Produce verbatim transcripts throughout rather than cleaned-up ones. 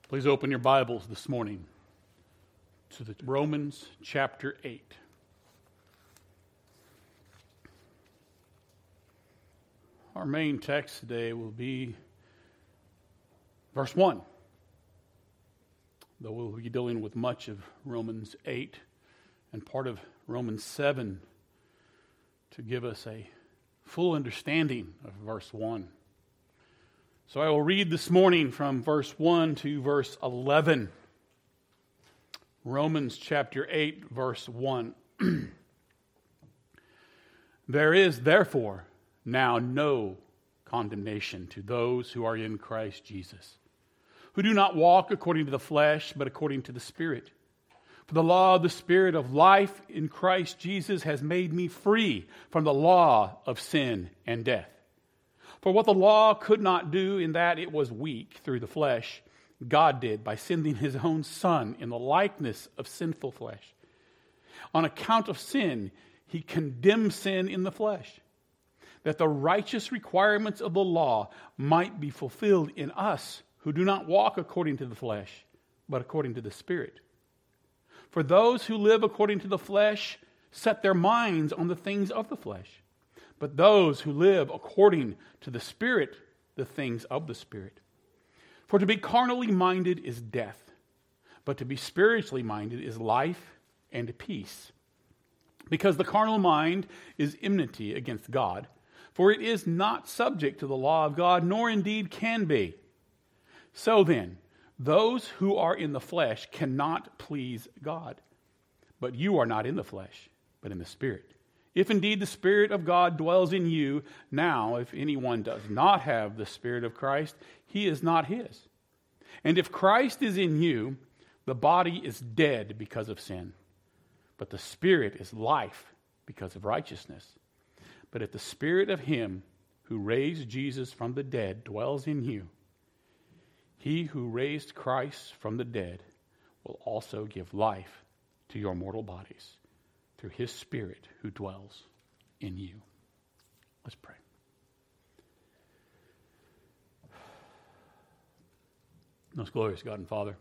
Please open your Bibles this morning to the Romans chapter eight. Our main text today will be verse one. Though we'll be dealing with much of Romans eight and part of Romans seven to give us a full understanding of verse one. So I will read this morning from verse one to verse eleven. Romans chapter eight, verse one. There is therefore now no condemnation to those who are in Christ Jesus, who do not walk according to the flesh, but according to the Spirit. For the law of the Spirit of life in Christ Jesus has made me free from the law of sin and death. For what the law could not do in that it was weak through the flesh, God did by sending his own Son in the likeness of sinful flesh. On account of sin, he condemned sin in the flesh, that the righteous requirements of the law might be fulfilled in us who do not walk according to the flesh, but according to the Spirit. For those who live according to the flesh set their minds on the things of the flesh, but those who live according to the Spirit, the things of the Spirit. For to be carnally minded is death, but to be spiritually minded is life and peace. Because the carnal mind is enmity against God, for it is not subject to the law of God, nor indeed can be. So then, those who are in the flesh cannot please God. But you are not in the flesh, but in the Spirit. If indeed the Spirit of God dwells in you, now if anyone does not have the Spirit of Christ, he is not his. And if Christ is in you, the body is dead because of sin, but the Spirit is life because of righteousness. But if the Spirit of him who raised Jesus from the dead dwells in you, he who raised Christ from the dead will also give life to your mortal bodies through his Spirit who dwells in you. Let's pray. Most glorious God and Father,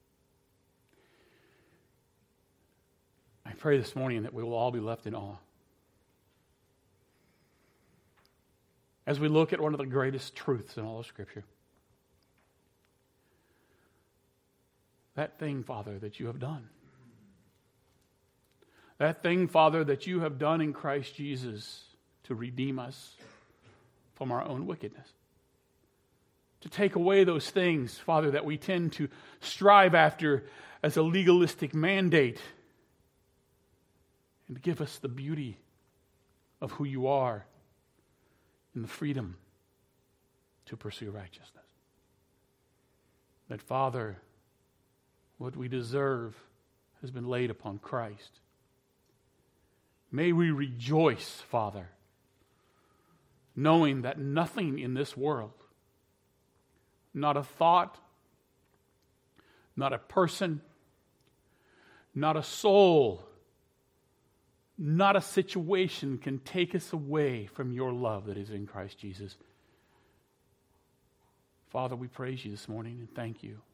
I pray this morning that we will all be left in awe as we look at one of the greatest truths in all of Scripture. That thing, Father, that you have done. That thing, Father, that you have done in Christ Jesus to redeem us from our own wickedness. To take away those things, Father, that we tend to strive after as a legalistic mandate. And to give us the beauty of who you are and the freedom to pursue righteousness. That, Father, what we deserve has been laid upon Christ. May we rejoice, Father, knowing that nothing in this world, not a thought, not a person, not a soul, not a situation can take us away from your love that is in Christ Jesus. Father, we praise you this morning and thank you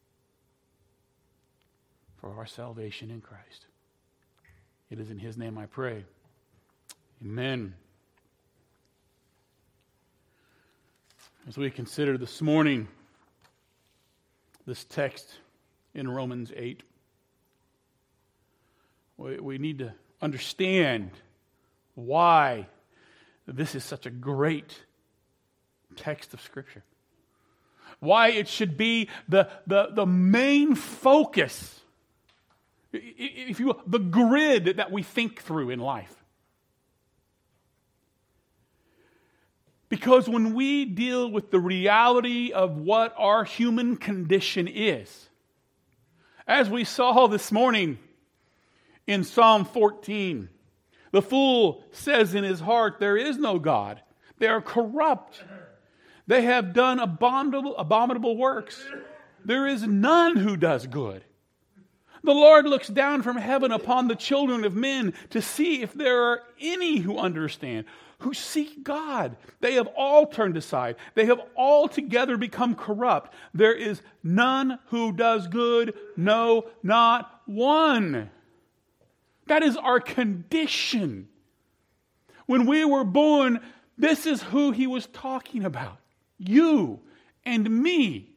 for our salvation in Christ. It is in his name I pray. Amen. As we consider this morning this text in Romans eight, we, we need to understand why this is such a great text of Scripture. Why it should be the, the, the main focus, if you will, the grid that we think through in life. Because when we deal with the reality of what our human condition is, as we saw this morning in Psalm fourteen, the fool says in his heart, there is no God. They are corrupt. They have done abominable, abominable works. There is none who does good. The Lord looks down from heaven upon the children of men to see if there are any who understand, who seek God. They have all turned aside. They have all together become corrupt. There is none who does good, no, not one. That is our condition. When we were born, this is who he was talking about. You and me.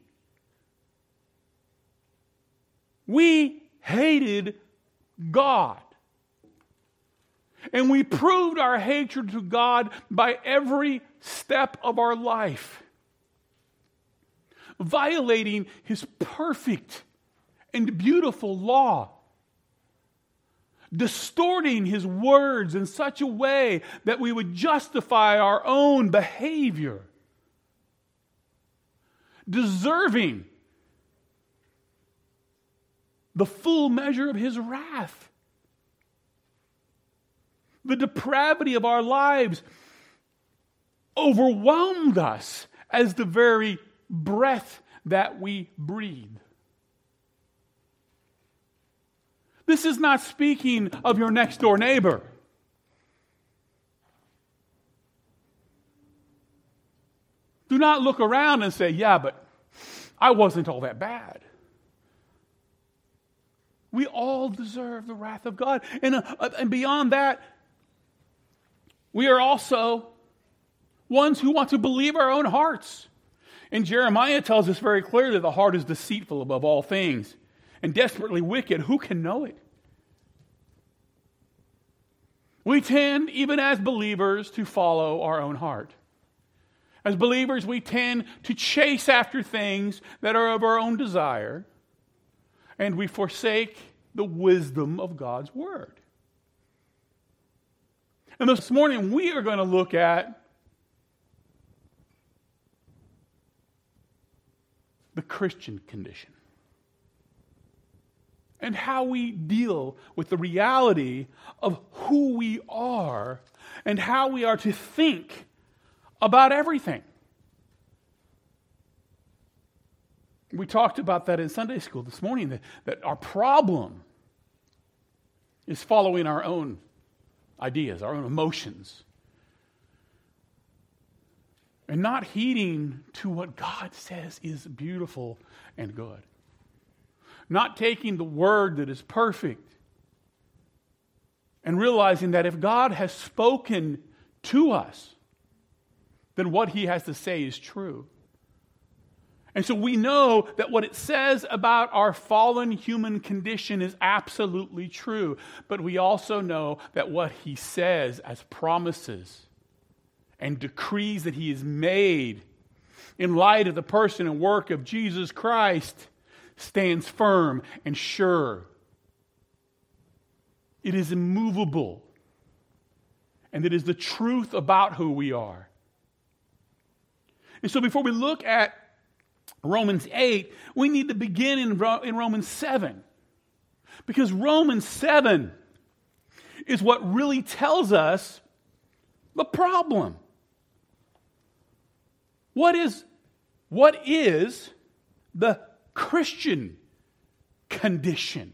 We hated God. And we proved our hatred to God by every step of our life. Violating his perfect and beautiful law. Distorting his words in such a way that we would justify our own behavior. Deserving the full measure of his wrath. The depravity of our lives overwhelmed us as the very breath that we breathe. This is not speaking of your next door neighbor. Do not look around and say, yeah, but I wasn't all that bad. We all deserve the wrath of God. And, uh, and beyond that, we are also ones who want to believe our own hearts. And Jeremiah tells us very clearly that the heart is deceitful above all things and desperately wicked. Who can know it? We tend, even as believers, to follow our own heart. As believers, we tend to chase after things that are of our own desire, and we forsake the wisdom of God's Word. And this morning, we are going to look at the Christian condition and how we deal with the reality of who we are and how we are to think about everything. We talked about that in Sunday school this morning, that, that our problem is following our own ideas, our own emotions, and not heeding to what God says is beautiful and good. Not taking the word that is perfect and realizing that if God has spoken to us, then what he has to say is true. And so we know that what it says about our fallen human condition is absolutely true. But we also know that what he says as promises and decrees that he has made in light of the person and work of Jesus Christ stands firm and sure. It is immovable. And it is the truth about who we are. And so before we look at Romans eight, we need to begin in, in Romans seven. Because Romans seven is what really tells us the problem. What is, what is the Christian condition?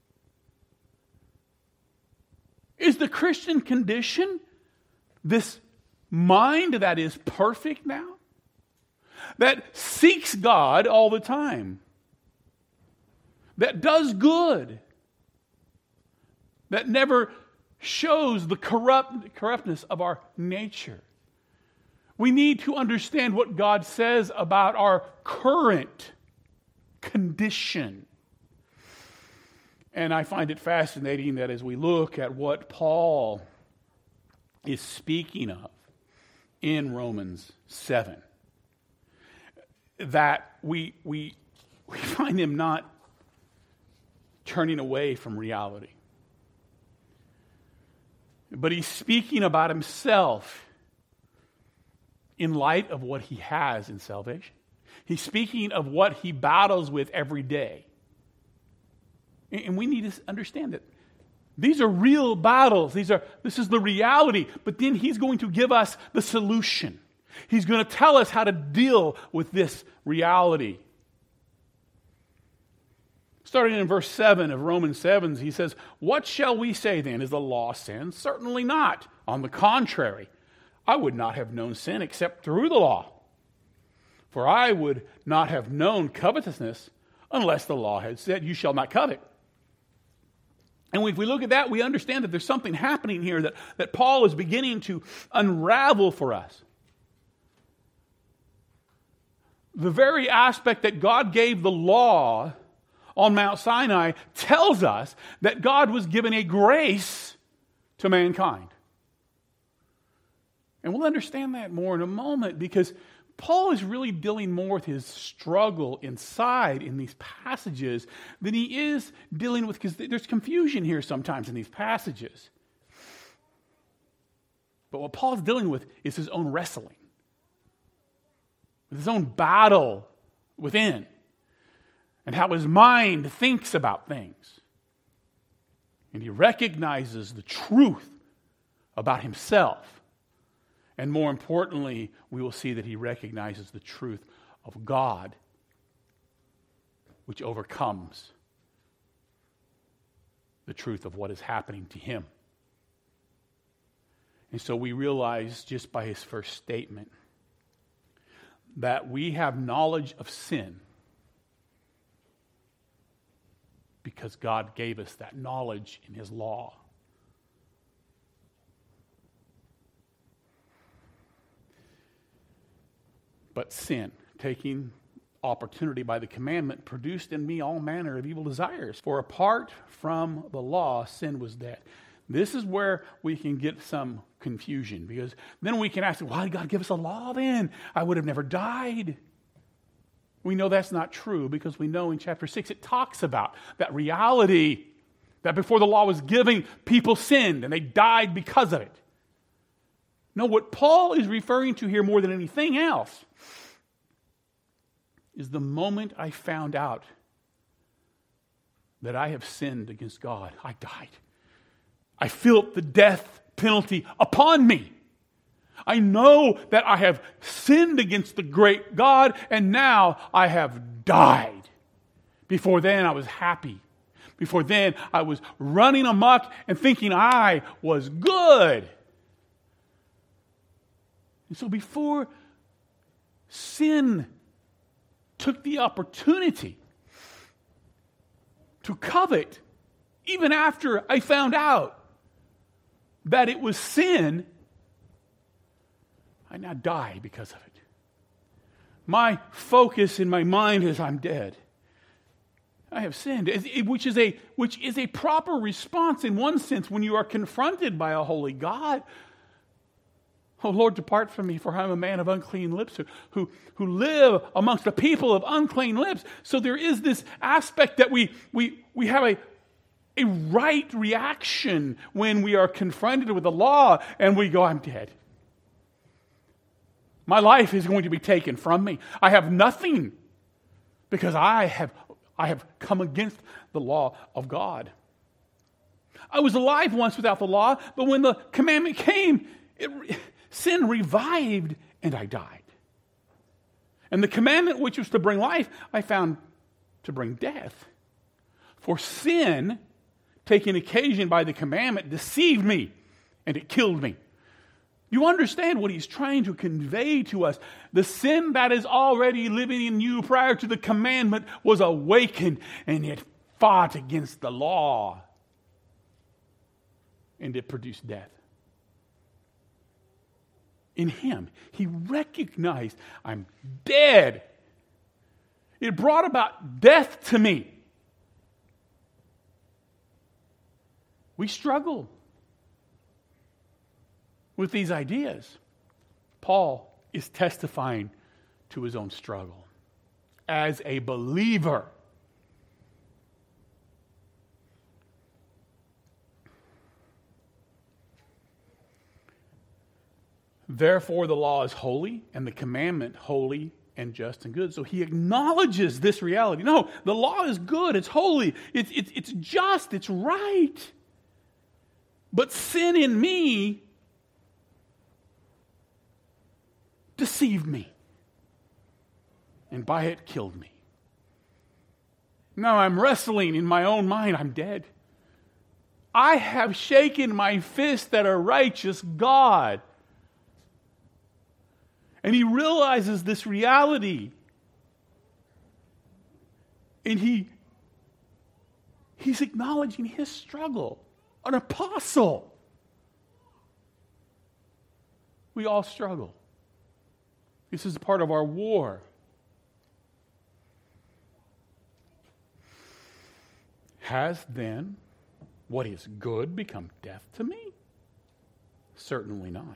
Is the Christian condition this mind that is perfect now? That seeks God all the time? That does good? That never shows the corrupt, corruptness of our nature? We need to understand what God says about our current condition. And I find it fascinating that as we look at what Paul is speaking of in Romans seven, that we, we, we find him not turning away from reality. But he's speaking about himself in light of what he has in salvation. He's speaking of what he battles with every day. And we need to understand that these are real battles. These are, this is the reality. But then he's going to give us the solution. He's going to tell us how to deal with this reality. Starting in verse seven of Romans seven, he says, "What shall we say then? Is the law sin? Certainly not. On the contrary, I would not have known sin except through the law. For I would not have known covetousness unless the law had said, 'You shall not covet.'" And if we look at that, we understand that there's something happening here that, that Paul is beginning to unravel for us. The very aspect that God gave the law on Mount Sinai tells us that God was given a grace to mankind. And we'll understand that more in a moment, because Paul is really dealing more with his struggle inside in these passages than he is dealing with, because there's confusion here sometimes in these passages. But what Paul's dealing with is his own wrestling, with his own battle within, and how his mind thinks about things. And he recognizes the truth about himself. And more importantly, we will see that he recognizes the truth of God, which overcomes the truth of what is happening to him. And so we realize just by his first statement that we have knowledge of sin because God gave us that knowledge in his law. But sin, taking opportunity by the commandment, produced in me all manner of evil desires. For apart from the law, sin was dead. This is where we can get some confusion, because then we can ask, why did God give us a law then? I would have never died. We know that's not true, because we know in chapter six it talks about that reality that before the law was given, people sinned and they died because of it. No, what Paul is referring to here more than anything else is the moment I found out that I have sinned against God, I died. I felt the death penalty upon me. I know that I have sinned against the great God, and now I have died. Before then, I was happy. Before then, I was running amok and thinking I was good. And so before sin took the opportunity to covet, even after I found out that it was sin, I now die because of it. My focus in my mind is I'm dead. I have sinned, which is a which is a proper response in one sense when you are confronted by a holy God. Oh, Lord, depart from me, for I am a man of unclean lips who, who, who live amongst a people of unclean lips. So there is this aspect that we we we have a, a right reaction when we are confronted with the law and we go, I'm dead. My life is going to be taken from me. I have nothing because I have I have come against the law of God. I was alive once without the law, but when the commandment came, it, sin revived and I died. And the commandment which was to bring life, I found to bring death. For sin, taking occasion by the commandment, deceived me and it killed me. You understand what he's trying to convey to us. The sin that is already living in you prior to the commandment was awakened and it fought against the law. And it produced death. In him, he recognized, I'm dead. It brought about death to me. We struggle with these ideas. Paul is testifying to his own struggle as a believer. Therefore, the law is holy, and the commandment holy and just and good. So he acknowledges this reality. No, the law is good, it's holy, it's, it's, it's just, it's right. But sin in me deceived me, and by it killed me. No, I'm wrestling in my own mind. I'm dead. I have shaken my fist at a righteous God. And he realizes this reality. And he, he's acknowledging his struggle. An apostle. We all struggle. This is part of our war. Has then what is good become death to me? Certainly not.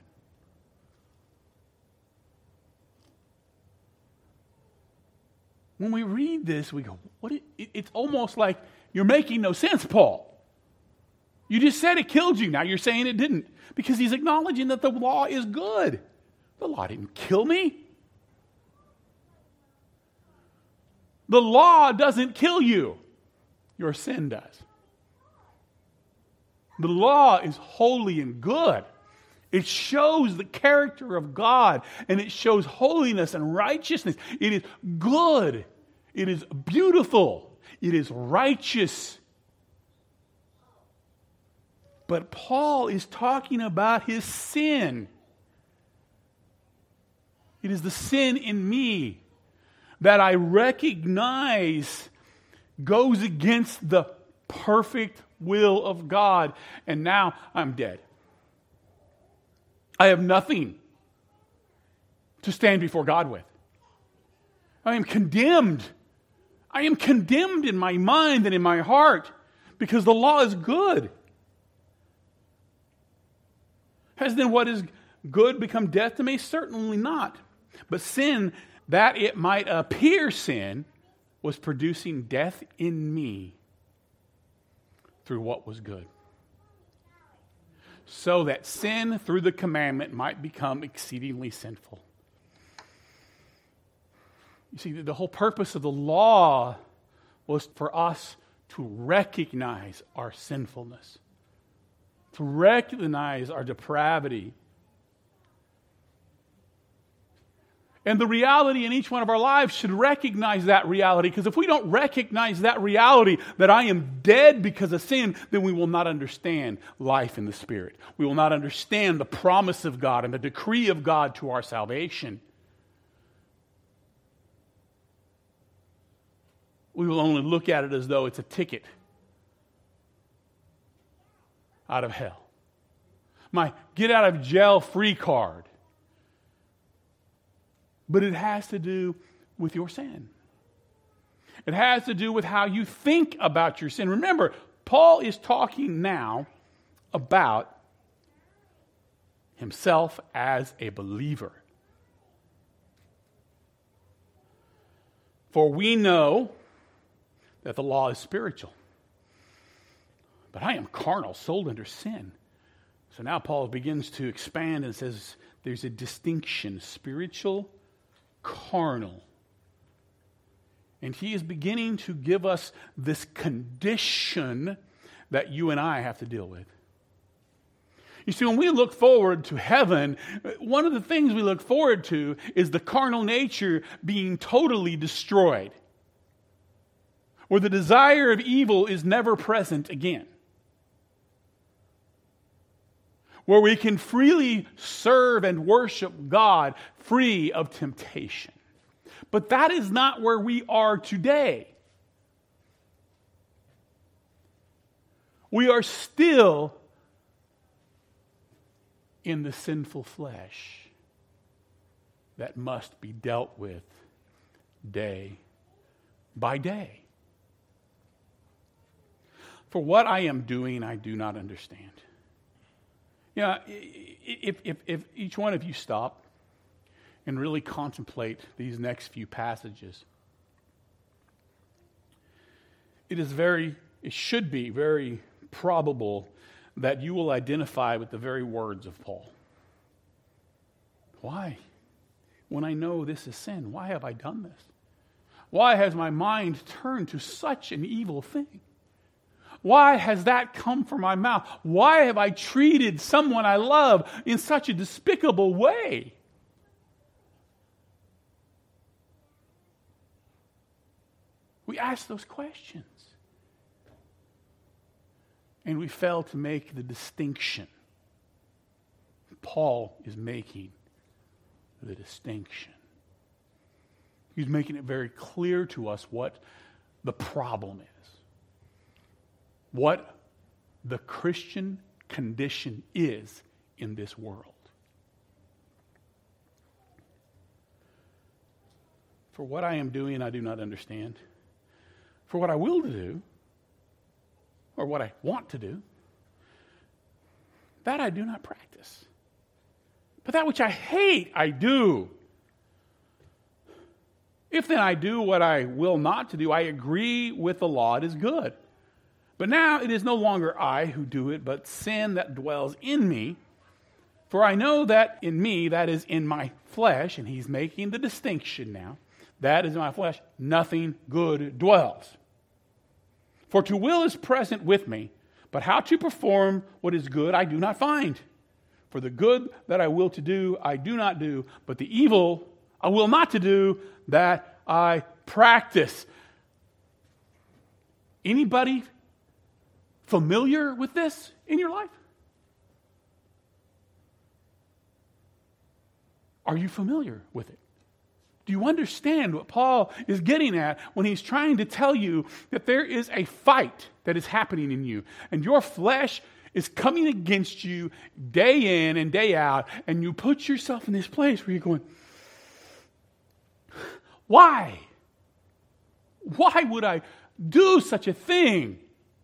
When we read this, we go, "What?" It, it's almost like you're making no sense, Paul. You just said it killed you. Now you're saying it didn't. Because he's acknowledging that the law is good. The law didn't kill me. The law doesn't kill you. Your sin does. The law is holy and good. It shows the character of God, and it shows holiness and righteousness. It is good. It is beautiful. It is righteous. But Paul is talking about his sin. It is the sin in me that I recognize goes against the perfect will of God. And now I'm dead. I have nothing to stand before God with. I am condemned. I am condemned in my mind and in my heart because the law is good. Has then what is good become death to me? Certainly not. But sin, that it might appear sin, was producing death in me through what was good. So that sin through the commandment might become exceedingly sinful. You see, the whole purpose of the law was for us to recognize our sinfulness, to recognize our depravity. And the reality in each one of our lives should recognize that reality, because if we don't recognize that reality, that I am dead because of sin, then we will not understand life in the Spirit. We will not understand the promise of God and the decree of God to our salvation. We will only look at it as though it's a ticket out of hell. My get out of jail free card. But it has to do with your sin. It has to do with how you think about your sin. Remember, Paul is talking now about himself as a believer. For we know that the law is spiritual, but I am carnal, sold under sin. So now Paul begins to expand and says there's a distinction, spiritual, carnal. And he is beginning to give us this condition that you and I have to deal with. You see, when we look forward to heaven, one of the things we look forward to is the carnal nature being totally destroyed, where the desire of evil is never present again, where we can freely serve and worship God free of temptation. But that is not where we are today. We are still in the sinful flesh that must be dealt with day by day. For what I am doing, I do not understand. Yeah, if, if, if each one of you stop and really contemplate these next few passages, it is very, it should be very probable that you will identify with the very words of Paul. Why? When I know this is sin, why have I done this? Why has my mind turned to such an evil thing? Why has that come from my mouth? Why have I treated someone I love in such a despicable way? We ask those questions. And we fail to make the distinction. Paul is making the distinction. He's making it very clear to us what the problem is. What the Christian condition is in this world. For what I am doing, I do not understand. For what I will do, or what I want to do, that I do not practice. But that which I hate, I do. If then I do what I will not to do, I agree with the law, it is good. But now it is no longer I who do it, but sin that dwells in me. For I know that in me, that is in my flesh, and he's making the distinction now, that is in my flesh, nothing good dwells. For to will is present with me, but how to perform what is good I do not find. For the good that I will to do, I do not do, but the evil I will not to do, that I practice. Anybody familiar with this in your life? Are you familiar with it? Do you understand what Paul is getting at when he's trying to tell you that there is a fight that is happening in you, and your flesh is coming against you day in and day out, and you put yourself in this place where you're going, why? Why would I do such a thing?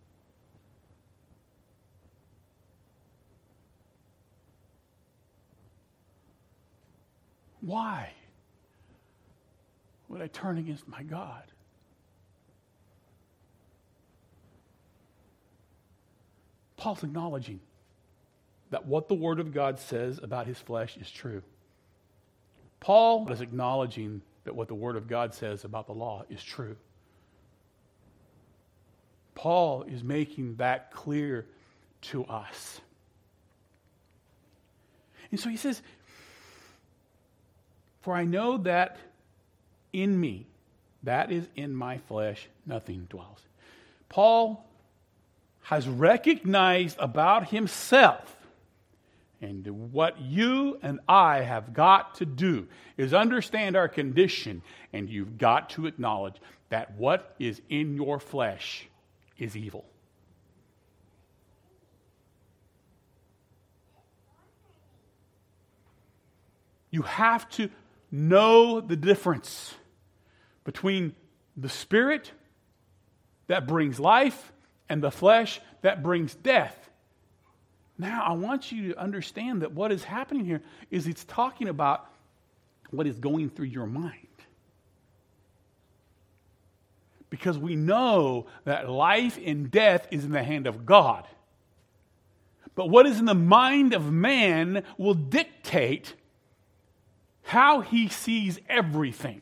Why would I turn against my God? Paul's acknowledging that what the Word of God says about his flesh is true. Paul is acknowledging that what the Word of God says about the law is true. Paul is making that clear to us. And so he says, for I know that in me, that is in my flesh, nothing dwells. Paul has recognized about himself, and what you and I have got to do is understand our condition, and you've got to acknowledge that what is in your flesh is evil. You have to know the difference between the spirit that brings life and the flesh that brings death. Now, I want you to understand that what is happening here is it's talking about what is going through your mind. Because we know that life and death is in the hand of God. But what is in the mind of man will dictate how he sees everything.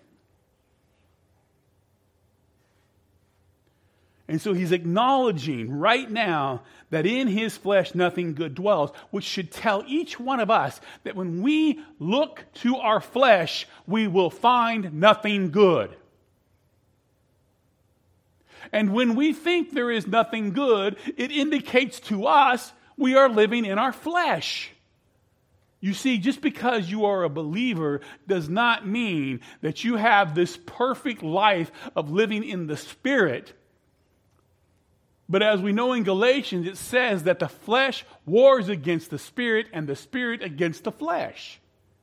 And so he's acknowledging right now that in his flesh nothing good dwells, which should tell each one of us that when we look to our flesh, we will find nothing good. And when we think there is nothing good, it indicates to us we are living in our flesh. You see, just because you are a believer does not mean that you have this perfect life of living in the Spirit. But as we know in Galatians, it says that the flesh wars against the Spirit and the Spirit against the flesh.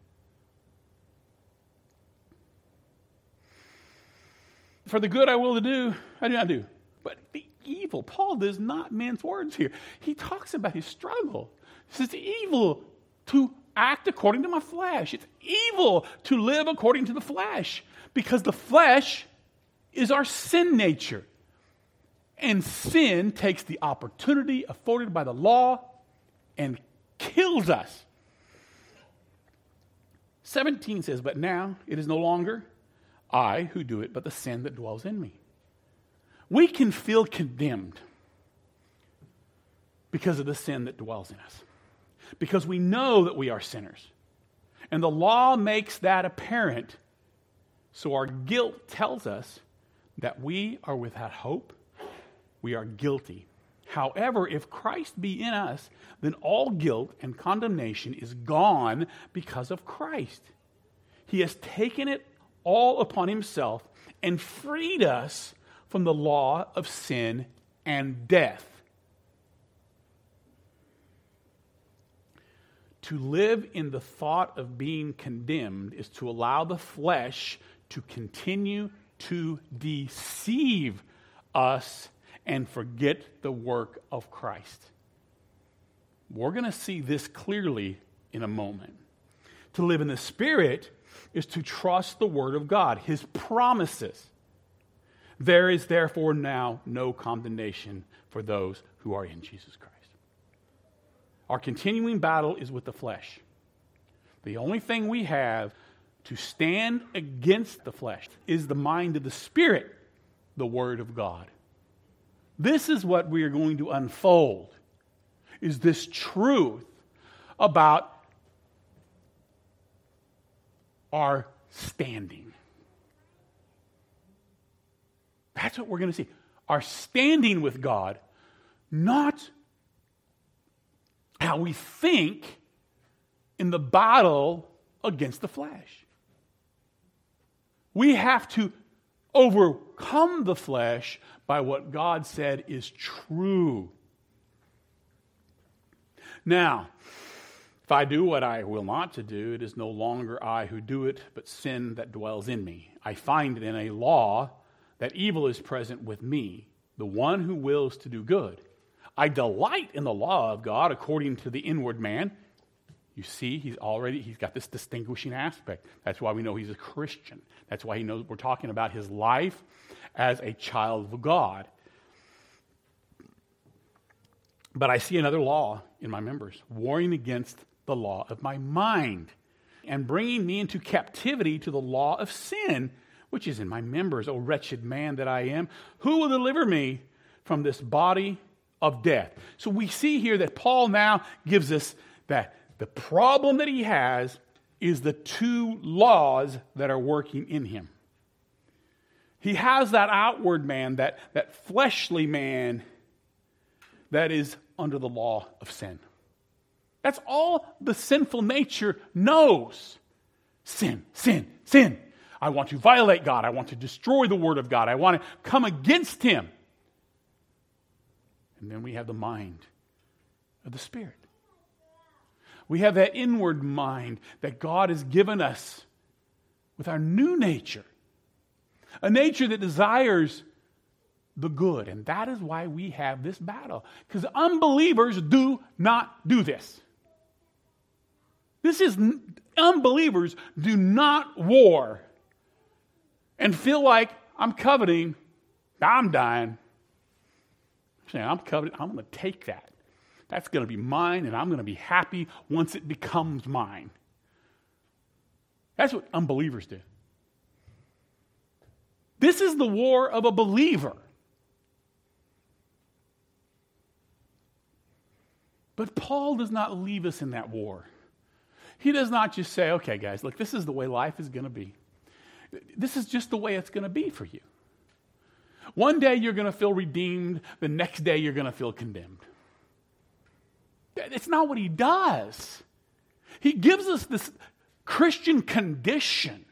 For the good I will to do, I do not do. But the evil, Paul does not mince words here. He talks about his struggle. He says it's evil to act according to my flesh. It's evil to live according to the flesh. Because the flesh is our sin nature. And sin takes the opportunity afforded by the law and kills us. seventeen says, but now it is no longer I who do it, but the sin that dwells in me. We can feel condemned because of the sin that dwells in us. Because we know that we are sinners. And the law makes that apparent. So our guilt tells us that we are without hope, we are guilty. However, if Christ be in us, then all guilt and condemnation is gone because of Christ. He has taken it all upon himself and freed us from the law of sin and death. To live in the thought of being condemned is to allow the flesh to continue to deceive us and forget the work of Christ. We're going to see this clearly in a moment. To live in the Spirit is to trust the Word of God, His promises. There is therefore now no condemnation for those who are in Jesus Christ. Our continuing battle is with the flesh. The only thing we have to stand against the flesh is the mind of the Spirit, the Word of God. This is what we are going to unfold, is this truth about our standing. That's what we're going to see. Our standing with God, not how we think in the battle against the flesh. We have to overcome the flesh by what God said is true. Now, if I do what I will not to do, it is no longer I who do it, but sin that dwells in me. I find in a law that evil is present with me, the one who wills to do good. I delight in the law of God according to the inward man. You see, he's already, he's got this distinguishing aspect. That's why we know he's a Christian. That's why he knows we're talking about his life as a child of God. But I see another law in my members, warring against the law of my mind and bringing me into captivity to the law of sin, which is in my members. O wretched man that I am, who will deliver me from this body of death? So we see here that Paul now gives us that the problem that he has is the two laws that are working in him. He has that outward man, that, that fleshly man that is under the law of sin. That's all the sinful nature knows. Sin, sin, sin. I want to violate God. I want to destroy the Word of God. I want to come against Him. And then we have the mind of the Spirit. We have that inward mind that God has given us with our new nature. A nature that desires the good. And that is why we have this battle. Because unbelievers do not do this. This is, unbelievers do not war and feel like I'm coveting, I'm dying. Saying, I'm coveting, I'm going to take that. That's going to be mine, and I'm going to be happy once it becomes mine. That's what unbelievers do. This is the war of a believer. But Paul does not leave us in that war. He does not just say, okay, guys, look, this is the way life is going to be. This is just the way it's going to be for you. One day you're going to feel redeemed. The next day you're going to feel condemned. It's not what he does. He gives us this Christian condition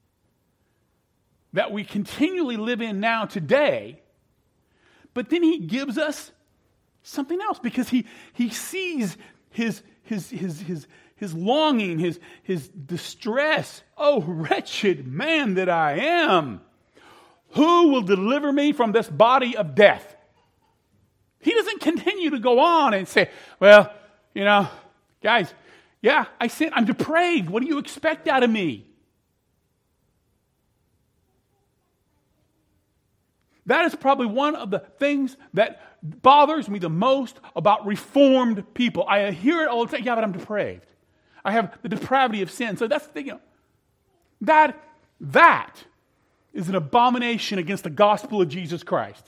that we continually live in now today, but then he gives us something else because he, he sees his, his, his, his, his longing, his, his distress. Oh, wretched man that I am. Who will deliver me from this body of death? He doesn't continue to go on and say, well, you know, guys, yeah, I sin. I'm depraved. What do you expect out of me? That is probably one of the things that bothers me the most about Reformed people. I hear it all the time. Yeah, but I'm depraved. I have the depravity of sin. So that's the thing. You know, that, that is an abomination against the gospel of Jesus Christ.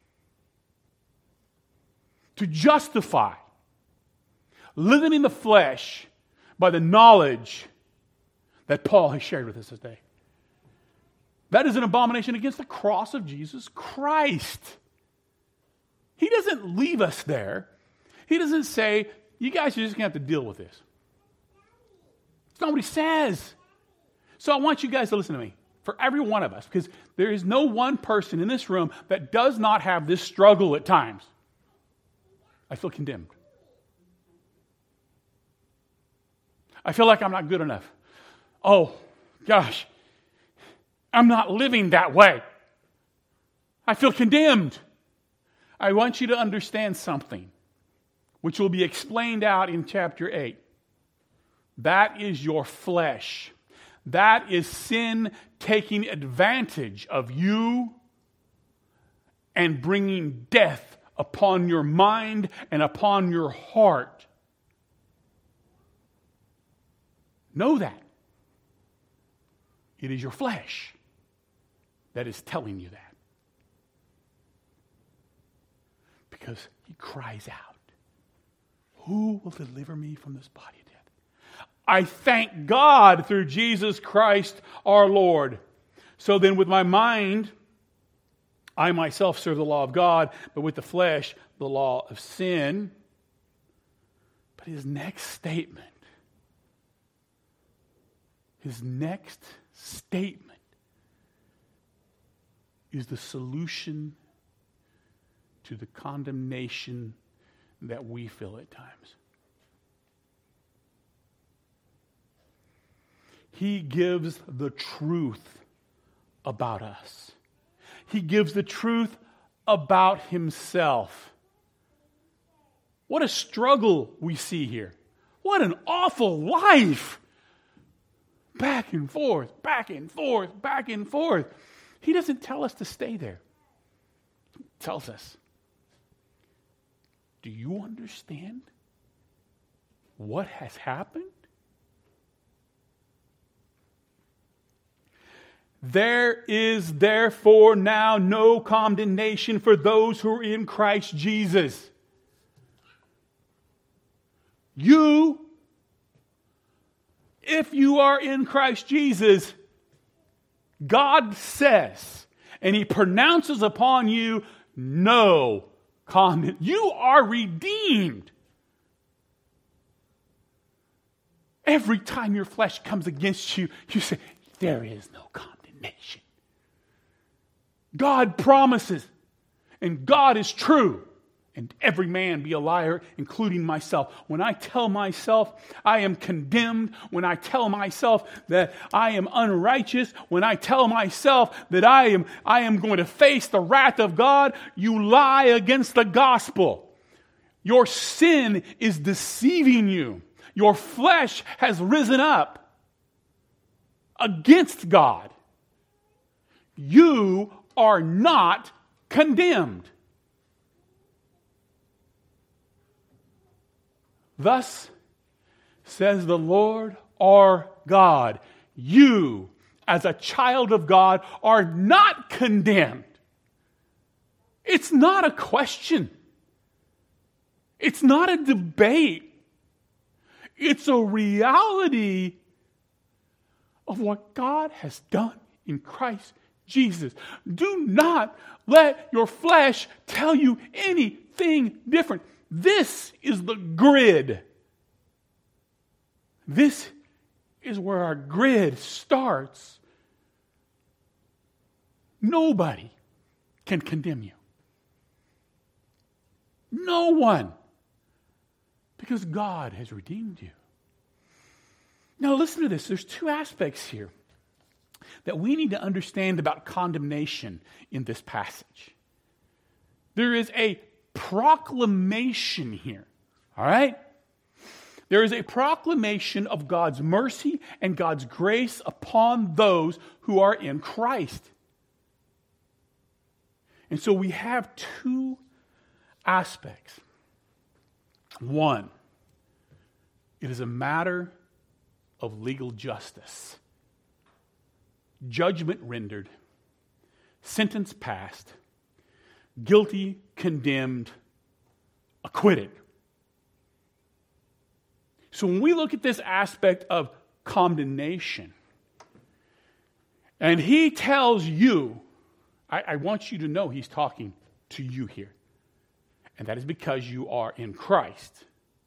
To justify living in the flesh by the knowledge that Paul has shared with us today. That is an abomination against the cross of Jesus Christ. He doesn't leave us there. He doesn't say, you guys are just going to have to deal with this. It's not what he says. So I want you guys to listen to me. For every one of us, because there is no one person in this room that does not have this struggle at times. I feel condemned. I feel like I'm not good enough. Oh, gosh, I'm not living that way. I feel condemned. I want you to understand something, which will be explained out in chapter eight. That is your flesh. That is sin taking advantage of you and bringing death upon your mind and upon your heart. Know that. It is your flesh that is telling you that. Because he cries out, who will deliver me from this body of death? I thank God through Jesus Christ our Lord. So then with my mind, I myself serve the law of God, but with the flesh, the law of sin. But his next statement, his next statement is the solution to the condemnation that we feel at times. He gives the truth about us. He gives the truth about himself. What a struggle we see here. What an awful life. Back and forth, back and forth, back and forth. He doesn't tell us to stay there. He tells us, do you understand what has happened? There is therefore now no condemnation for those who are in Christ Jesus. You, if you are in Christ Jesus, God says, and he pronounces upon you, no condemnation. You are redeemed. Every time your flesh comes against you, you say, there is no condemnation. Nation. God promises, and God is true, and every man be a liar, including myself. When I tell myself I am condemned, when I tell myself that I am unrighteous, when I tell myself that I am, I am going to face the wrath of God, you lie against the gospel. Your sin is deceiving you. Your flesh has risen up against God. You are not condemned. Thus says the Lord our God, you, as a child of God, are not condemned. It's not a question. It's not a debate. It's a reality of what God has done in Christ Jesus. Do not let your flesh tell you anything different. This is the grid. This is where our grid starts. Nobody can condemn you. No one. Because God has redeemed you. Now listen to this. There's two aspects here that we need to understand about condemnation in this passage. There is a proclamation here. All right? There is a proclamation of God's mercy and God's grace upon those who are in Christ. And so we have two aspects. One, it is a matter of legal justice. Judgment rendered, sentence passed, guilty, condemned, acquitted. So when we look at this aspect of condemnation, And he tells you, I, I want you to know he's talking to you here. And that is because you are in Christ.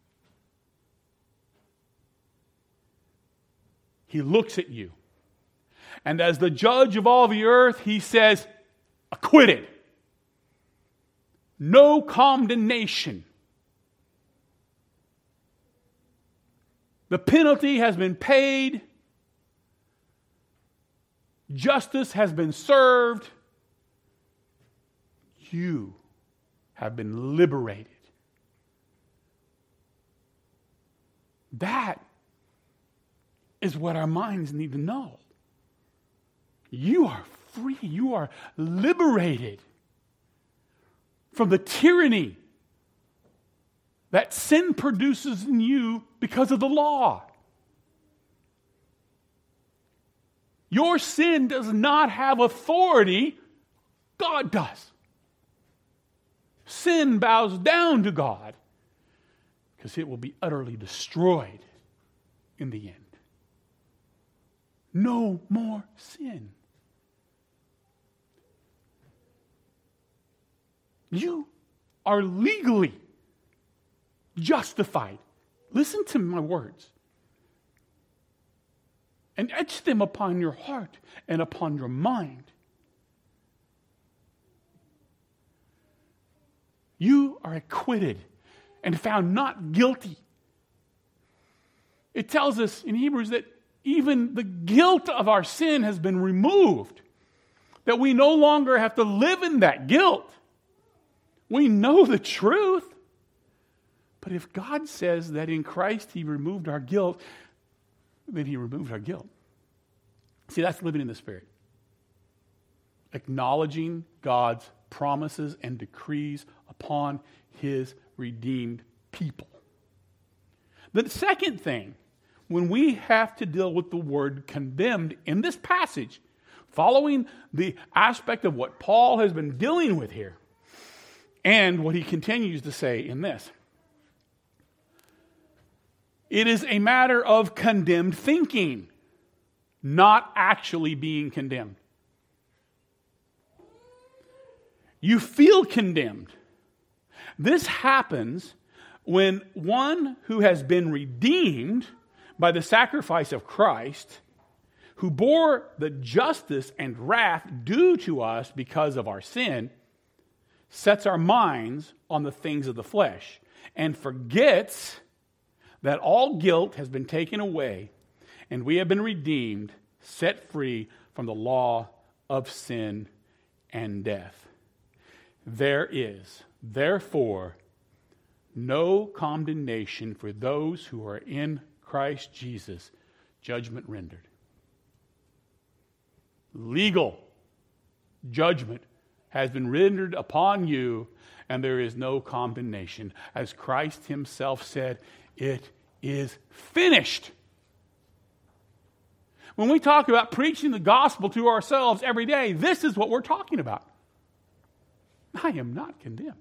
He looks at you. And as the judge of all the earth, he says, acquitted. No condemnation. The penalty has been paid. Justice has been served. You have been liberated. That is what our minds need to know. You are free. You are liberated from the tyranny that sin produces in you because of the law. Your sin does not have authority. God does. Sin bows down to God because it will be utterly destroyed in the end. No more sin. You are legally justified. Listen to my words. And etch them upon your heart and upon your mind. You are acquitted and found not guilty. It tells us in Hebrews that even the guilt of our sin has been removed. That we no longer have to live in that guilt. We know the truth. But if God says that in Christ He removed our guilt, then He removed our guilt. See, that's living in the Spirit. Acknowledging God's promises and decrees upon His redeemed people. The second thing, when we have to deal with the word condemned in this passage, following the aspect of what Paul has been dealing with here, and what he continues to say in this, it is a matter of condemned thinking, not actually being condemned. You feel condemned. This happens when one who has been redeemed by the sacrifice of Christ, who bore the justice and wrath due to us because of our sin, sets our minds on the things of the flesh and forgets that all guilt has been taken away and we have been redeemed, set free from the law of sin and death. There is, therefore, no condemnation for those who are in Christ Jesus, judgment rendered. Legal judgment has been rendered upon you, and there is no condemnation. As Christ Himself said, it is finished. When we talk about preaching the gospel to ourselves every day, this is what we're talking about. I am not condemned.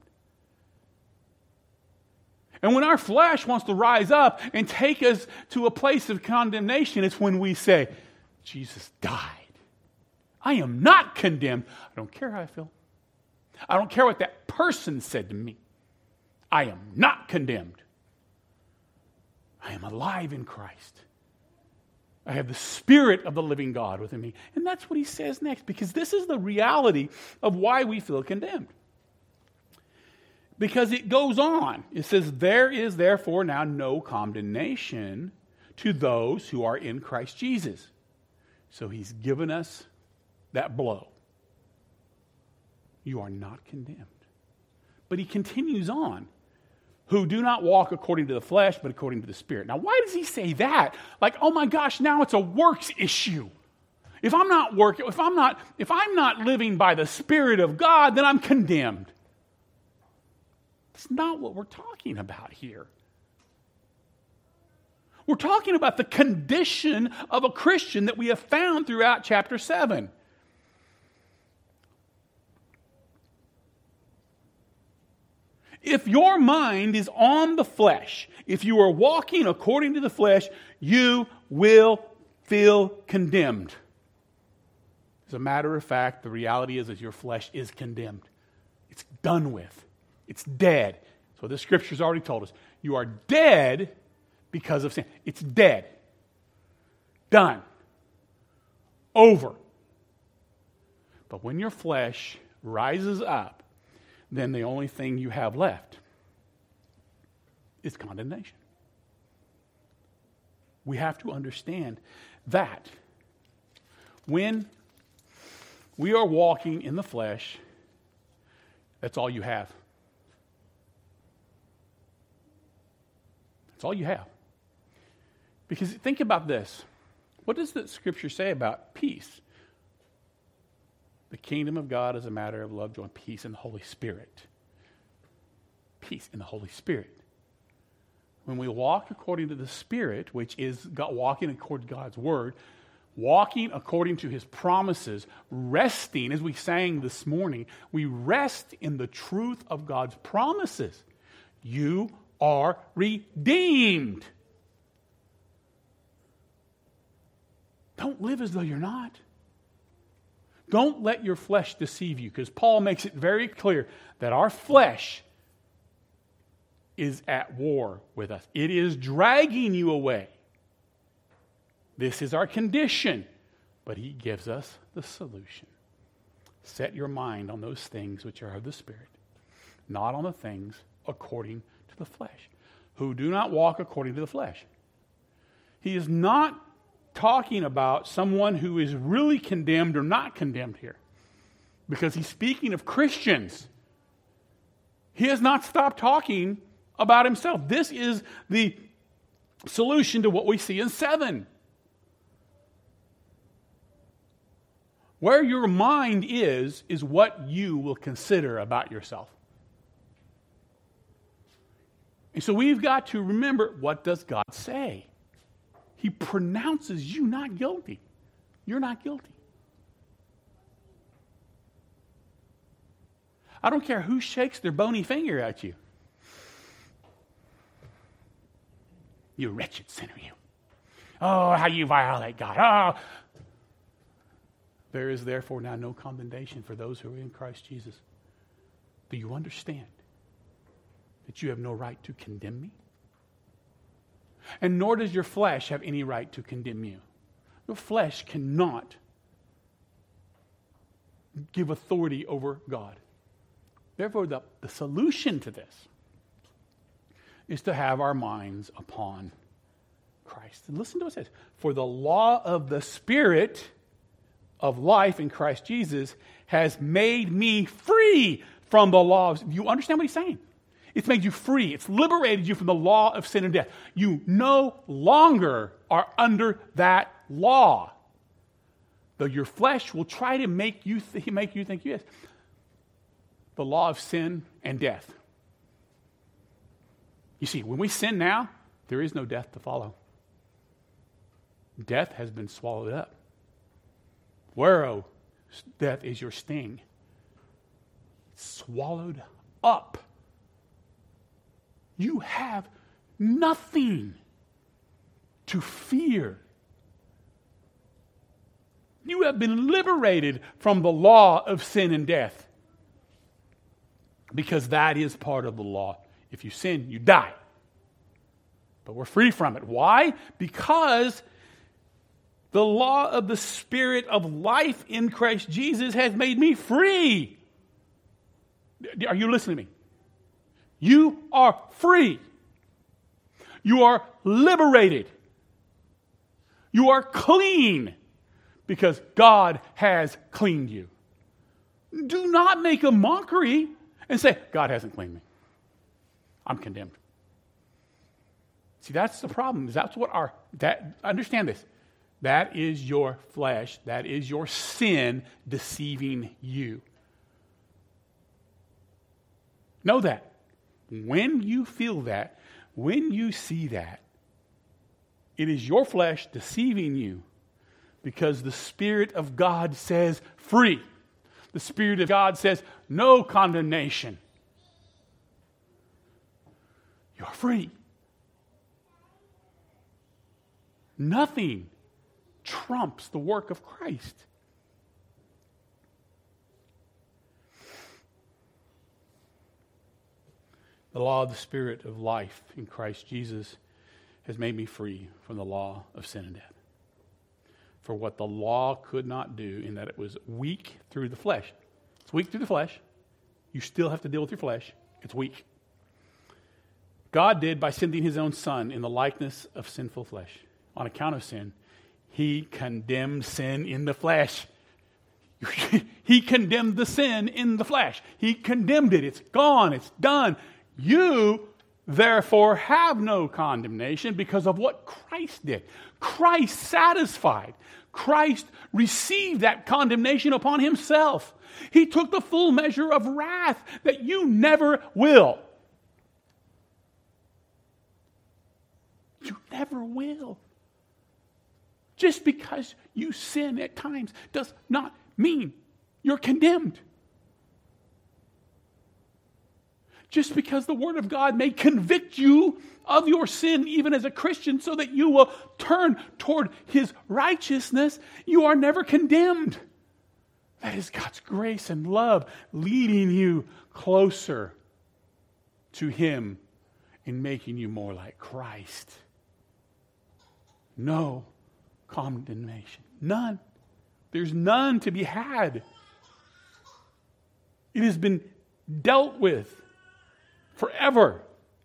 And when our flesh wants to rise up and take us to a place of condemnation, it's when we say, Jesus died. I am not condemned. I don't care how I feel. I don't care what that person said to me. I am not condemned. I am alive in Christ. I have the Spirit of the living God within me. And that's what he says next, because this is the reality of why we feel condemned. Because it goes on. It says, there is therefore now no condemnation to those who are in Christ Jesus. So he's given us that blow. You are not condemned. But he continues on. Who do not walk according to the flesh, but according to the Spirit. Now, why does he say that? Like, oh my gosh, now it's a works issue. If I'm not working, if I'm not, if I'm not living by the Spirit of God, then I'm condemned. That's not what we're talking about here. We're talking about the condition of a Christian that we have found throughout chapter seven. If your mind is on the flesh, if you are walking according to the flesh, you will feel condemned. As a matter of fact, the reality is that your flesh is condemned. It's done with. It's dead. So the Scripture's already told us. You are dead because of sin. It's dead. Done. Over. But when your flesh rises up, then the only thing you have left is condemnation. We have to understand that when we are walking in the flesh, that's all you have. That's all you have. Because think about this. What does the Scripture say about peace? The kingdom of God is a matter of love, joy, and peace in the Holy Spirit. Peace in the Holy Spirit. When we walk according to the Spirit, which is God, walking according to God's Word, walking according to His promises, resting, as we sang this morning, we rest in the truth of God's promises. You are redeemed. Don't live as though you're not. Don't let your flesh deceive you, because Paul makes it very clear that our flesh is at war with us. It is dragging you away. This is our condition, but he gives us the solution. Set your mind on those things which are of the Spirit, not on the things according to the flesh, who do not walk according to the flesh. He is not talking about someone who is really condemned or not condemned here, because he's speaking of Christians. He has not stopped talking about himself. This is the solution to what we see in seven. Where your mind is, is what you will consider about yourself. And so we've got to remember, what does God say? He pronounces you not guilty. You're not guilty. I don't care who shakes their bony finger at you. You wretched sinner, you. Oh, how you violate God. Oh. There is therefore now no condemnation for those who are in Christ Jesus. Do you understand that you have no right to condemn me? And nor does your flesh have any right to condemn you. Your flesh cannot give authority over God. Therefore, the, the solution to this is to have our minds upon Christ. And listen to what it says. For the law of the Spirit of life in Christ Jesus has made me free from the law of... You understand what he's saying? It's made you free. It's liberated you from the law of sin and death. You no longer are under that law. Though your flesh will try to make you, th- make you think yes. The law of sin and death. You see, when we sin now, there is no death to follow. Death has been swallowed up. Where, oh, death is your sting. It's swallowed up. You have nothing to fear. You have been liberated from the law of sin and death, because that is part of the law. If you sin, you die. But we're free from it. Why? Because the law of the Spirit of life in Christ Jesus has made me free. Are you listening to me? You are free. You are liberated. You are clean because God has cleaned you. Do not make a mockery and say, God hasn't cleaned me. I'm condemned. See, that's the problem. That's what our, that, understand this. That is your flesh. That is your sin deceiving you. Know that. When you feel that, when you see that, it is your flesh deceiving you, because the Spirit of God says free. The Spirit of God says no condemnation. You're free. Nothing trumps the work of Christ. The law of the Spirit of life in Christ Jesus has made me free from the law of sin and death. For what the law could not do, in that it was weak through the flesh. It's weak through the flesh. You still have to deal with your flesh. It's weak. God did by sending his own Son in the likeness of sinful flesh. On account of sin, he condemned sin in the flesh. He condemned the sin in the flesh. He condemned it. It's gone. It's done. You, therefore, have no condemnation because of what Christ did. Christ satisfied. Christ received that condemnation upon himself. He took the full measure of wrath that you never will. You never will. Just because you sin at times does not mean you're condemned. Just because the Word of God may convict you of your sin even as a Christian so that you will turn toward his righteousness, you are never condemned. That is God's grace and love leading you closer to him and making you more like Christ. No condemnation. None. There's none to be had. It has been dealt with forever.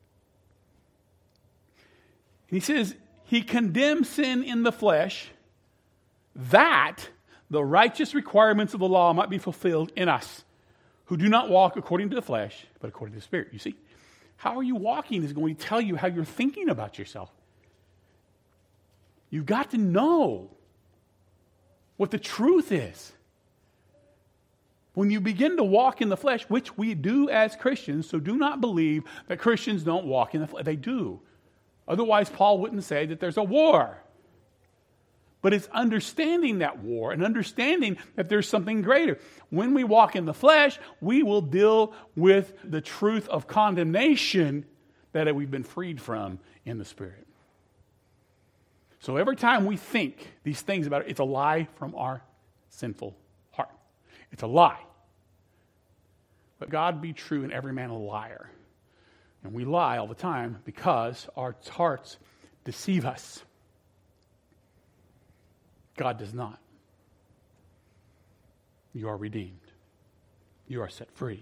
And he says, he condemns sin in the flesh, that the righteous requirements of the law might be fulfilled in us, who do not walk according to the flesh, but according to the Spirit. You see, how are you walking is going to tell you how you're thinking about yourself. You've got to know what the truth is. When you begin to walk in the flesh, which we do as Christians, so do not believe that Christians don't walk in the flesh. They do. Otherwise, Paul wouldn't say that there's a war. But it's understanding that war and understanding that there's something greater. When we walk in the flesh, we will deal with the truth of condemnation that we've been freed from in the Spirit. So every time we think these things about it, it's a lie from our sinful heart. It's a lie. Let God be true and every man a liar. And we lie all the time because our hearts deceive us. God does not. You are redeemed. You are set free.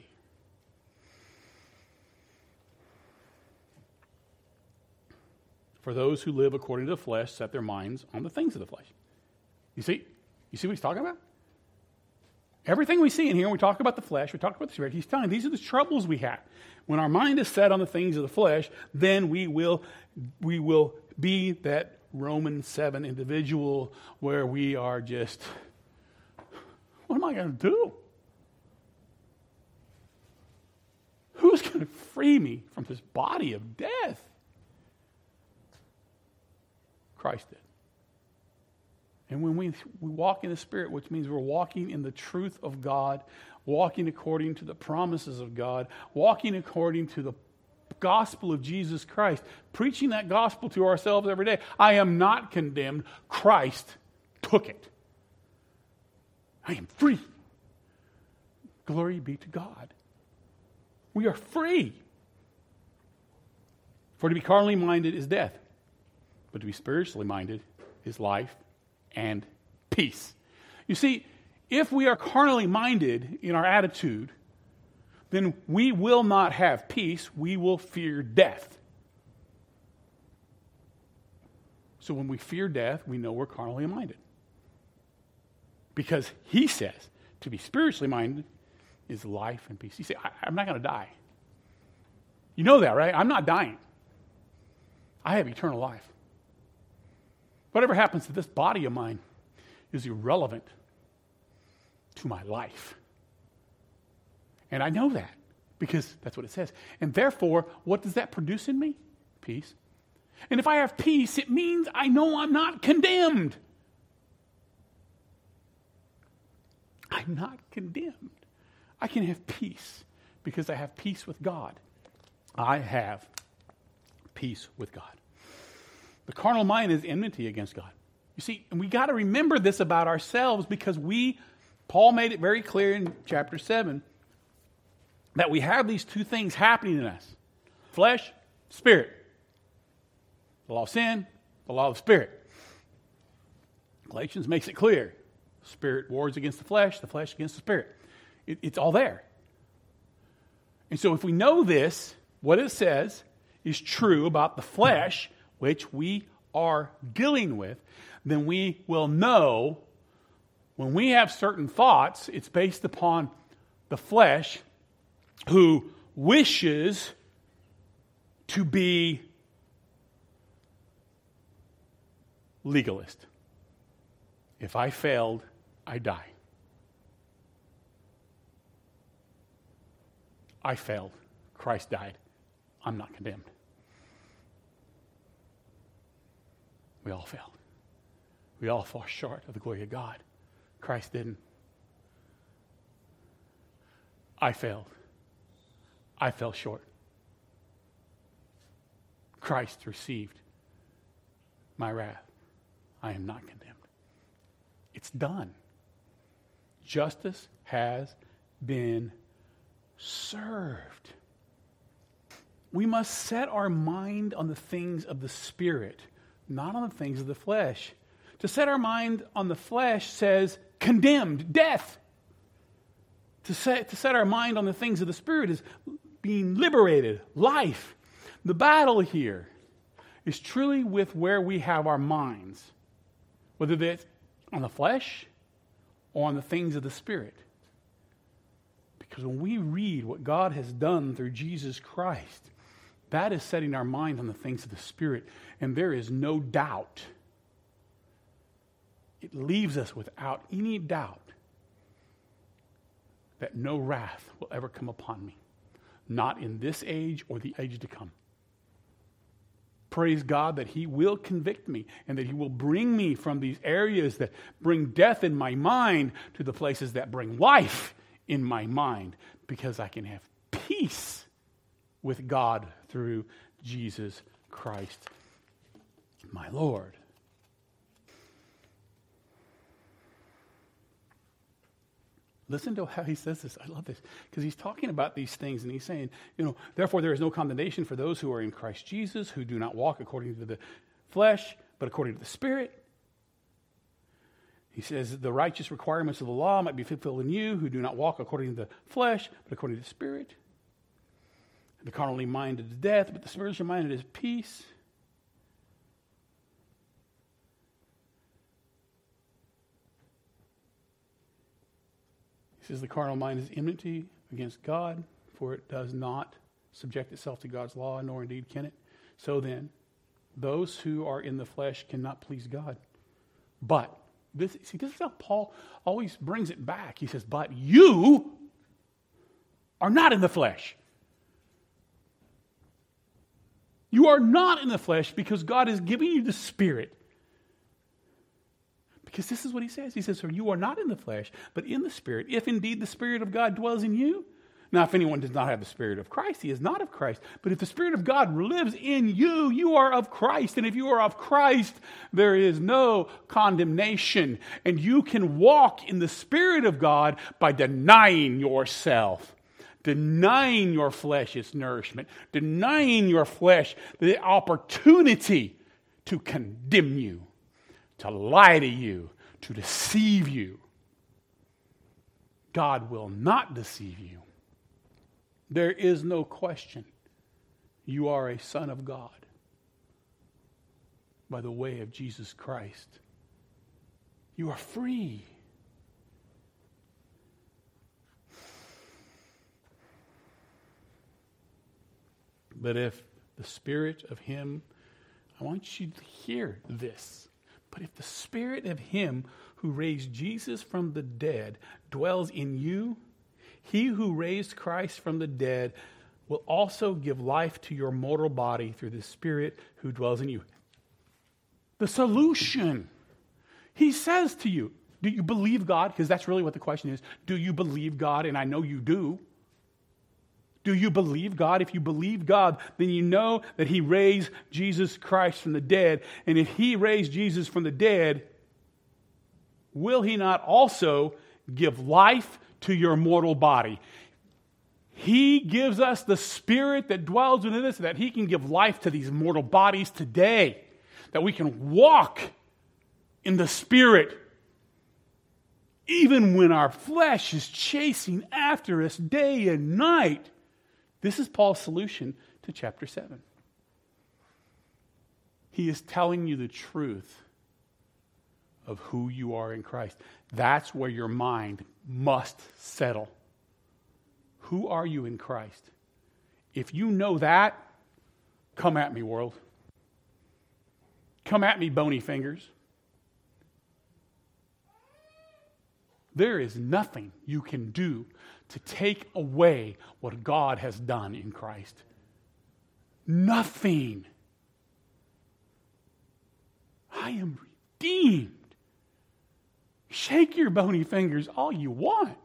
For those who live according to the flesh set their minds on the things of the flesh. You see? You see what he's talking about? Everything we see in here, when we talk about the flesh, we talk about the Spirit, he's telling these are the troubles we have. When our mind is set on the things of the flesh, then we will, we will be that Romans seven individual where we are just, what am I going to do? Who's going to free me from this body of death? Christ did. And when we, we walk in the Spirit, which means we're walking in the truth of God, walking according to the promises of God, walking according to the gospel of Jesus Christ, preaching that gospel to ourselves every day. I am not condemned. Christ took it. I am free. Glory be to God. We are free. For to be carnally minded is death, but to be spiritually minded is life and peace. You see, if we are carnally minded in our attitude, then we will not have peace. We will fear death. So when we fear death, we know we're carnally minded. Because he says to be spiritually minded is life and peace. You say, I, I'm not going to die. You know that, right? I'm not dying. I have eternal life. Whatever happens to this body of mine is irrelevant to my life. And I know that because that's what it says. And therefore, what does that produce in me? Peace. And if I have peace, it means I know I'm not condemned. I'm not condemned. I can have peace because I have peace with God. I have peace with God. The carnal mind is enmity against God. You see, and we got to remember this about ourselves because we, Paul made it very clear in chapter seven, that we have these two things happening in us. Flesh, spirit. The law of sin, the law of the spirit. Galatians makes it clear. Spirit wars against the flesh, the flesh against the spirit. It, it's all there. And so if we know this, what it says is true about the flesh, which we are dealing with, then we will know when we have certain thoughts, it's based upon the flesh who wishes to be legalist. If I failed, I die. I failed. Christ died. I'm not condemned. We all failed. We all fall short of the glory of God. Christ didn't. I failed. I fell short. Christ received my wrath. I am not condemned. It's done. Justice has been served. We must set our mind on the things of the Spirit, not on the things of the flesh. To set our mind on the flesh says condemned, death. To set, to set our mind on the things of the Spirit is being liberated, life. The battle here is truly with where we have our minds, whether that's on the flesh or on the things of the Spirit. Because when we read what God has done through Jesus Christ, that is setting our mind on the things of the Spirit. And there is no doubt. It leaves us without any doubt that no wrath will ever come upon me. Not in this age or the age to come. Praise God that He will convict me and that He will bring me from these areas that bring death in my mind to the places that bring life in my mind, because I can have peace with God through Jesus Christ, my Lord. Listen to how he says this. I love this. Because he's talking about these things and he's saying, you know, therefore there is no condemnation for those who are in Christ Jesus, who do not walk according to the flesh, but according to the Spirit. He says the righteous requirements of the law might be fulfilled in you, who do not walk according to the flesh, but according to the Spirit. The carnally minded is death, but the spiritually minded is peace. He says the carnal mind is enmity against God, for it does not subject itself to God's law, nor indeed can it. So then, those who are in the flesh cannot please God. But, this, see, this is how Paul always brings it back. He says, but you are not in the flesh. You are not in the flesh because God is giving you the Spirit. Because this is what he says. He says, for you are not in the flesh, but in the Spirit, if indeed the Spirit of God dwells in you. Now, if anyone does not have the Spirit of Christ, he is not of Christ. But if the Spirit of God lives in you, you are of Christ. And if you are of Christ, there is no condemnation. And you can walk in the Spirit of God by denying yourself. Denying your flesh its nourishment. Denying your flesh the opportunity to condemn you. To lie to you, to deceive you. God will not deceive you. There is no question. You are a son of God by the way of Jesus Christ. You are free. But if the Spirit of Him, I want you to hear this. But if the Spirit of Him who raised Jesus from the dead dwells in you, He who raised Christ from the dead will also give life to your mortal body through the Spirit who dwells in you. The solution. He says to you, do you believe God? Because that's really what the question is. Do you believe God? And I know you do. Do you believe God? If you believe God, then you know that He raised Jesus Christ from the dead. And if He raised Jesus from the dead, will He not also give life to your mortal body? He gives us the Spirit that dwells within us, that He can give life to these mortal bodies today, that we can walk in the Spirit even when our flesh is chasing after us day and night. This is Paul's solution to chapter seven. He is telling you the truth of who you are in Christ. That's where your mind must settle. Who are you in Christ? If you know that, come at me, world. Come at me, bony fingers. There is nothing you can do to take away what God has done in Christ. Nothing. I am redeemed. Shake your bony fingers all you want.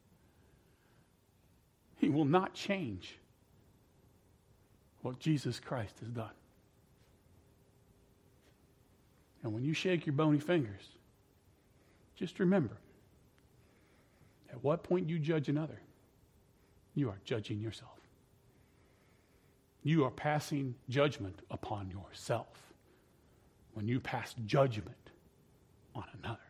He will not change what Jesus Christ has done. And when you shake your bony fingers, just remember, at what point you judge another, you are judging yourself. You are passing judgment upon yourself when you pass judgment on another.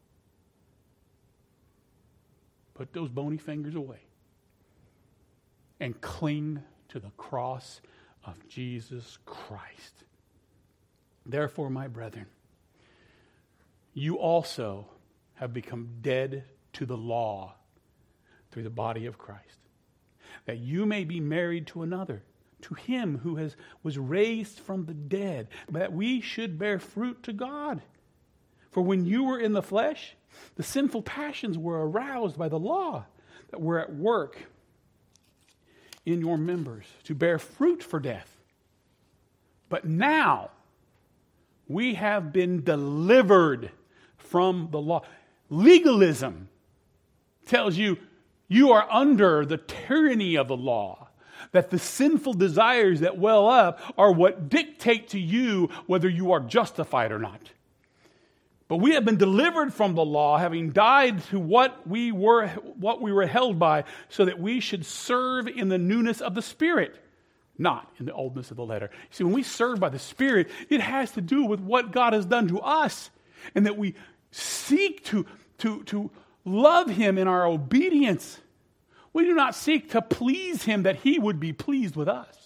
Put those bony fingers away and cling to the cross of Jesus Christ. Therefore, my brethren, you also have become dead to the law through the body of Christ, that you may be married to another, to him who has was raised from the dead, that we should bear fruit to God. For when you were in the flesh, the sinful passions were aroused by the law that were at work in your members to bear fruit for death. But now we have been delivered from the law. Legalism tells you you are under the tyranny of the law, that the sinful desires that well up are what dictate to you whether you are justified or not. But we have been delivered from the law, having died to what we were what we were held by, so that we should serve in the newness of the Spirit, not in the oldness of the letter. See, when we serve by the Spirit, it has to do with what God has done to us, and that we seek to, to, to love Him in our obedience. We do not seek to please Him that He would be pleased with us.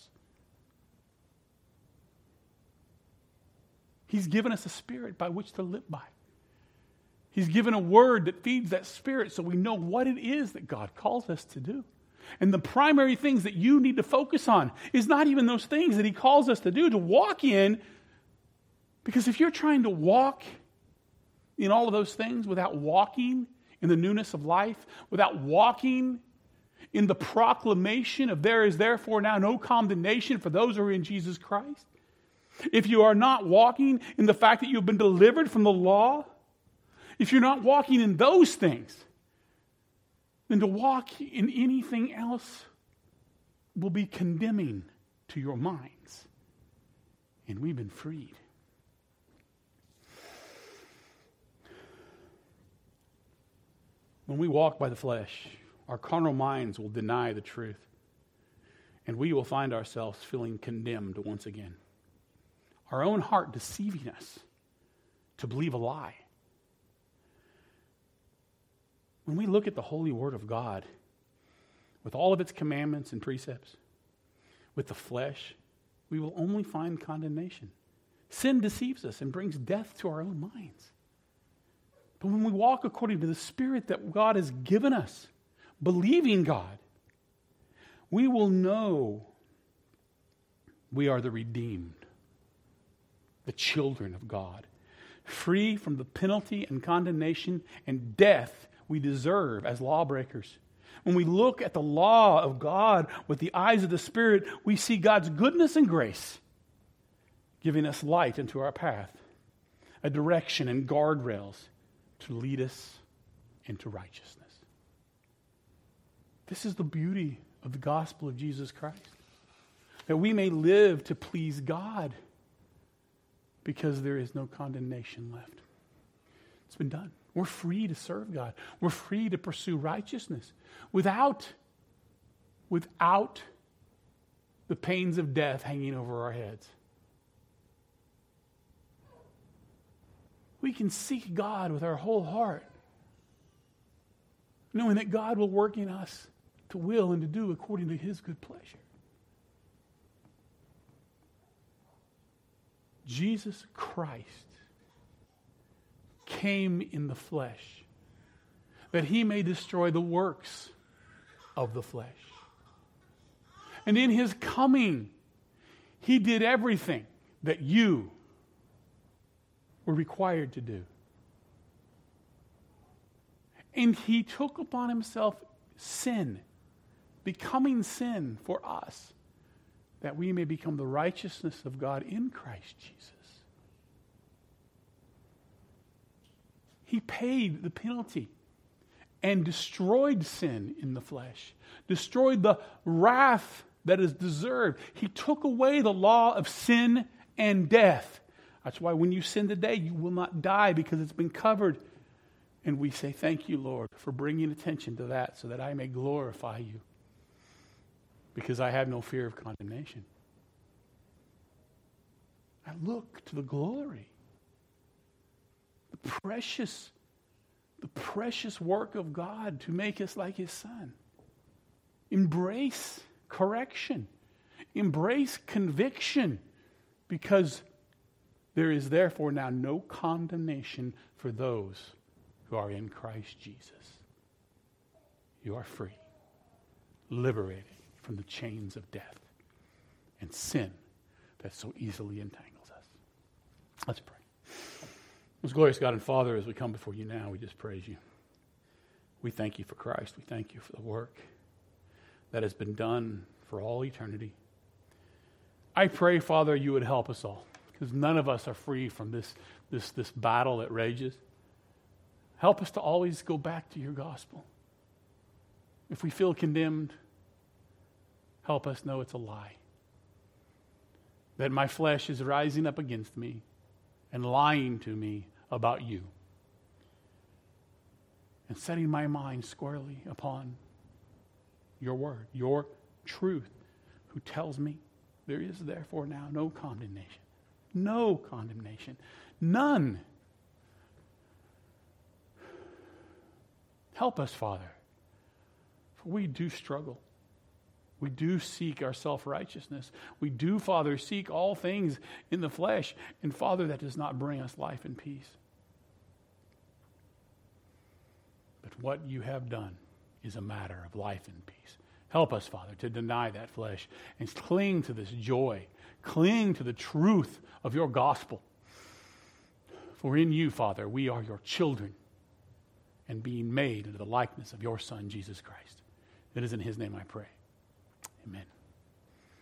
He's given us a spirit by which to live by. He's given a word that feeds that spirit so we know what it is that God calls us to do. And the primary things that you need to focus on is not even those things that He calls us to do, to walk in. Because if you're trying to walk in all of those things without walking in the newness of life, without walking in the proclamation of there is therefore now no condemnation for those who are in Jesus Christ, if you are not walking in the fact that you've been delivered from the law, if you're not walking in those things, then to walk in anything else will be condemning to your minds. And we've been freed. When we walk by the flesh, our carnal minds will deny the truth, and we will find ourselves feeling condemned once again. Our own heart deceiving us to believe a lie. When we look at the holy word of God, with all of its commandments and precepts, with the flesh, we will only find condemnation. Sin deceives us and brings death to our own minds. But when we walk according to the Spirit that God has given us, believing God, we will know we are the redeemed, the children of God, free from the penalty and condemnation and death we deserve as lawbreakers. When we look at the law of God with the eyes of the Spirit, we see God's goodness and grace giving us light into our path, a direction and guardrails to lead us into righteousness. This is the beauty of the gospel of Jesus Christ, that we may live to please God because there is no condemnation left. It's been done. We're free to serve God. We're free to pursue righteousness without without the pains of death hanging over our heads. We can seek God with our whole heart, knowing that God will work in us to will and to do according to His good pleasure. Jesus Christ came in the flesh that He may destroy the works of the flesh. And in His coming, He did everything that you were required to do. And He took upon Himself sin, becoming sin for us, that we may become the righteousness of God in Christ Jesus. He paid the penalty and destroyed sin in the flesh, destroyed the wrath that is deserved. He took away the law of sin and death. That's why when you sin today, you will not die, because it's been covered. And we say, thank you, Lord, for bringing attention to that so that I may glorify you, because I have no fear of condemnation. I look to the glory, the precious, the precious work of God to make us like His Son. Embrace correction. Embrace conviction, because there is therefore now no condemnation for those who are in Christ Jesus. You are free, liberated from the chains of death and sin that so easily entangles us. Let's pray. Most glorious God and Father, as we come before you now, we just praise you. We thank you for Christ. We thank you for the work that has been done for all eternity. I pray, Father, you would help us all, because none of us are free from this, this, this battle that rages. Help us to always go back to your gospel. If we feel condemned, help us know it's a lie. That my flesh is rising up against me and lying to me about you, and setting my mind squarely upon your word, your truth, who tells me there is therefore now no condemnation. No condemnation. None. Help us, Father, for we do struggle. We do seek our self-righteousness. We do, Father, seek all things in the flesh. And, Father, that does not bring us life and peace. But what you have done is a matter of life and peace. Help us, Father, to deny that flesh and cling to this joy. Cling to the truth of your gospel. For in you, Father, we are your children, and being made into the likeness of your Son, Jesus Christ. It is in His name I pray. Amen.